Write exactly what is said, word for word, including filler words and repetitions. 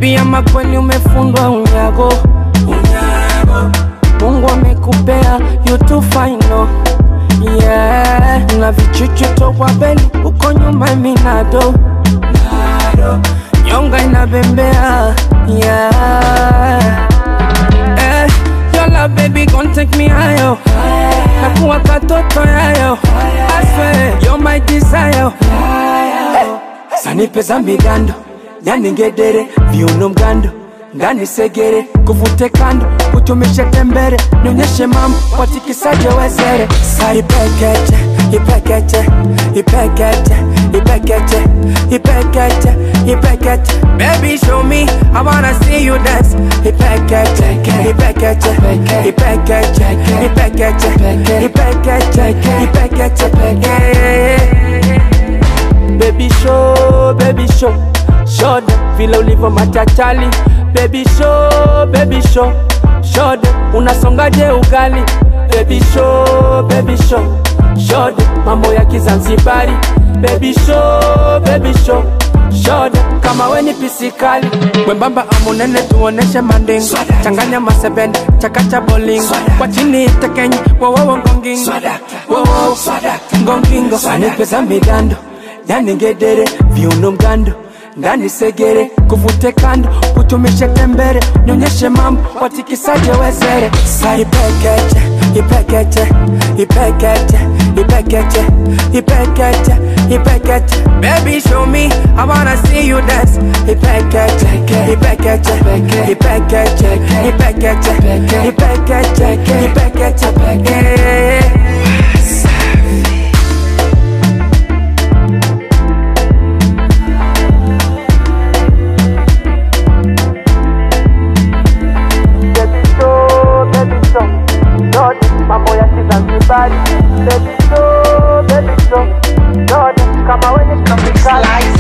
Baby ama kweli umefundwa unyago, unyago. Mungu amekupea you too fine no. Yeah, na vichuchu towa beli uko nyuma minado, nado. Nyonga inabembea, yeah. Eh, your love baby gon' take me higher. Nakuwa katoto yayo, I swear you're my desire. Eh, sanipe za migando, yani ngedere, viuno mgando. Ngani segere, kuvute kando, kutumishe tembere. Nyonyeshe mambo, watikisaje wezere. Sa ipekeche, ipekeche, ipekeche, ipekeche, ipekeche, ipekeche. Baby show me, I wanna see you dance. Ipekeche, ipekeche, ipekeche, ipekeche, ipekeche, ipekeche, ipekeche. Baby show, baby show. Show them, vile ulivo machachali. Baby show, baby show. Show them, unasongaje ugali. Baby show, baby show. Show them, mambo ya Kizanzibari. Baby show, baby show. Show them, kama weni pisikali. Mwembamba amunene tuoneshe mandingo. Changanya masebende, chakacha bolingo. Kwa chini itekenyi, wawawo ngongingo. Wawawo, ngongingo. Sanipe za migando, yani ngedere, viuno mgando. Ngani segere, kuvute kando, kutumishe tembere. Nyonyeshe mambo, watikisaje wezere. Sa ipekeche, ipekeche, ipekeche, ipekeche, ipekeche, ipekeche. Baby show me, I wanna see you dance. Ipekeche, ipekeche, ipekeche, ipekeche, ipekeche, ipekeche, ipekeche. Mambo ya Kizanzibari. Baby show, baby show. Kama weni kamikali.